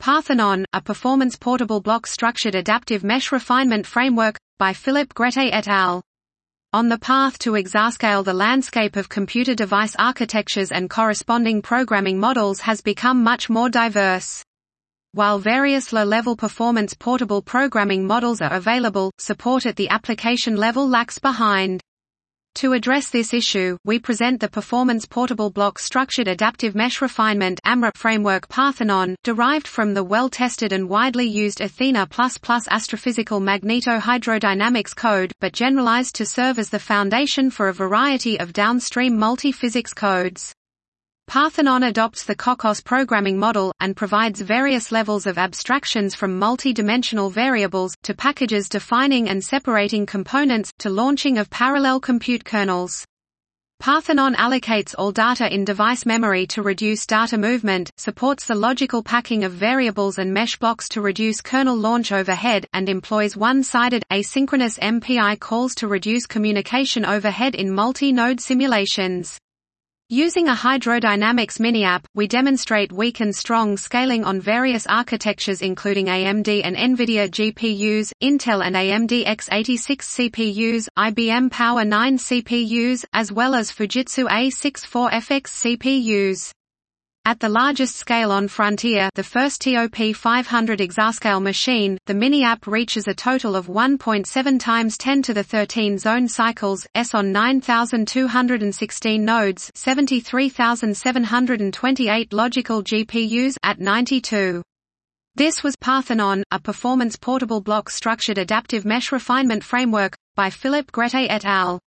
Parthenon, a performance portable block structured adaptive mesh refinement framework, by Philip Grete et al. On the path to exascale, the landscape of computer device architectures and corresponding programming models has become much more diverse. While various low-level performance portable programming models are available, support at the application level lags behind. To address this issue, we present the Performance Portable Block Structured Adaptive Mesh Refinement framework Parthenon, derived from the well-tested and widely used Athena++ astrophysical magneto-hydrodynamics code, but generalized to serve as the foundation for a variety of downstream multi-physics codes. Parthenon adopts the COCOS programming model, and provides various levels of abstractions from multi-dimensional variables, to packages defining and separating components, to launching of parallel compute kernels. Parthenon allocates all data in device memory to reduce data movement, supports the logical packing of variables and mesh blocks to reduce kernel launch overhead, and employs one-sided, asynchronous MPI calls to reduce communication overhead in multi-node simulations. Using a hydrodynamics mini-app, we demonstrate weak and strong scaling on various architectures including AMD and NVIDIA GPUs, Intel and AMD x86 CPUs, IBM Power 9 CPUs, as well as Fujitsu A64FX CPUs. At the largest scale on Frontier, the first TOP 500 exascale machine, the mini-app reaches a total of 1.7 times 10 to the 13 zone cycles, S on 9,216 nodes, 73,728 logical GPUs at 92. This was Parthenon, a performance portable block structured adaptive mesh refinement framework, by Philip Grete et al.